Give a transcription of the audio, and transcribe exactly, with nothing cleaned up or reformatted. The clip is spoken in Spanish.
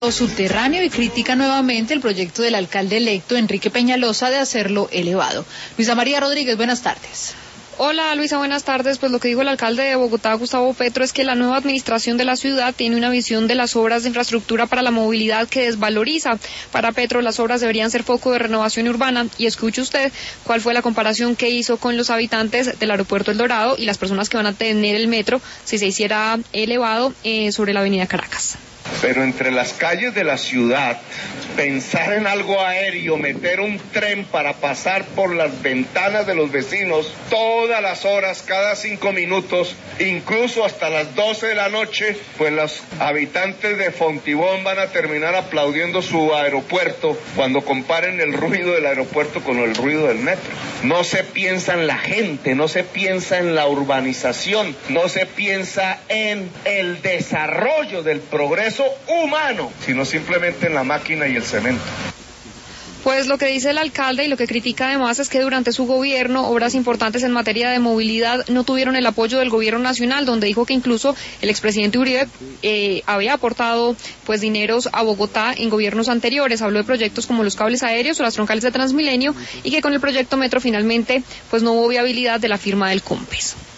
tráfico subterráneo y critica nuevamente el proyecto del alcalde electo Enrique Peñalosa de hacerlo elevado. Luisa María Rodríguez, buenas tardes. Hola Luisa, buenas tardes. Pues lo que dijo el alcalde de Bogotá, Gustavo Petro, es que la nueva administración de la ciudad tiene una visión de las obras de infraestructura para la movilidad que desvaloriza. Para Petro, las obras deberían ser foco de renovación urbana. Y escuche usted cuál fue la comparación que hizo con los habitantes del aeropuerto El Dorado y las personas que van a tener el metro si se hiciera elevado eh, sobre la avenida Caracas. Pero entre las calles de la ciudad, pensar en algo aéreo, meter un tren para pasar por las ventanas de los vecinos todas las horas, cada cinco minutos, incluso hasta las doce de la noche, pues los habitantes de Fontibón van a terminar aplaudiendo su aeropuerto cuando comparen el ruido del aeropuerto con el ruido del metro. No se piensa en la gente, no se piensa en la urbanización, no se piensa en el desarrollo del progreso humano, sino simplemente en la máquina y el cemento. Pues lo que dice el alcalde y lo que critica además es que durante su gobierno obras importantes en materia de movilidad no tuvieron el apoyo del gobierno nacional, donde dijo que incluso el expresidente Uribe eh, había aportado pues dineros a Bogotá en gobiernos anteriores. Habló de proyectos como los cables aéreos o las troncales de Transmilenio y que con el proyecto Metro finalmente pues no hubo viabilidad de la firma del COMPES.